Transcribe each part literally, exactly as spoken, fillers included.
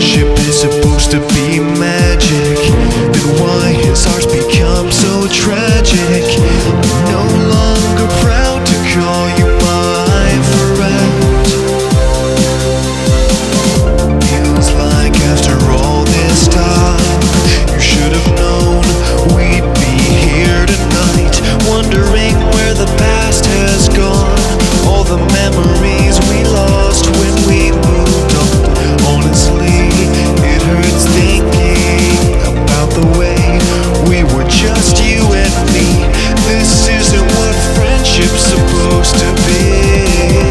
friendship is supposed to be magic, then why has ours become so tragic? I'm no longer proud to call you my friend. Feels like after all this time, you should have known we'd be here tonight, wondering where the past has gone, all the memories we lost when we moved on. Honestly, it hurts thinking about the way we were just you and me. This isn't what friendship's supposed to be.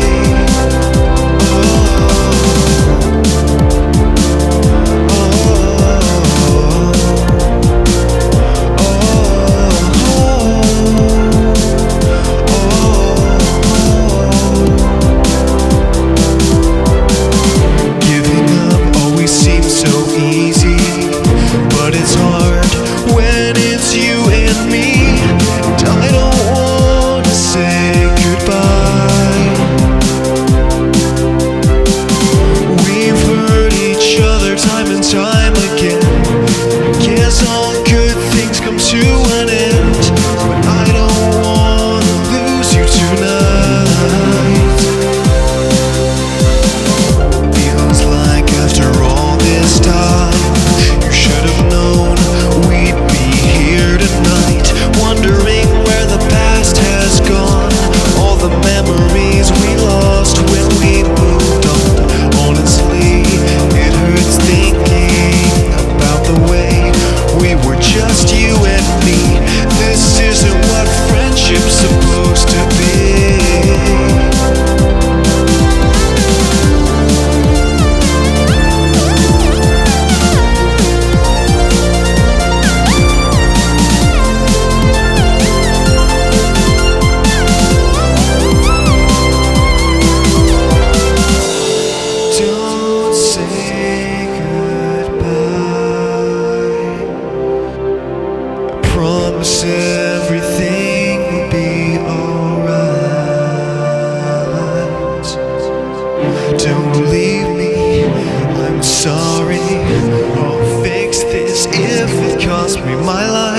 Time again, guess all good things come to an end, but I don't wanna lose you tonight. Feels like after all this time, you should have known we'd be here tonight, wondering where the past has gone, all the memories we lost when we moved on. Honestly, it hurts thinking we were just you and me. This isn't what friendship's supposed to be. Don't say promise everything will be alright. Don't leave me, I'm sorry. I'll fix this if it costs me my life.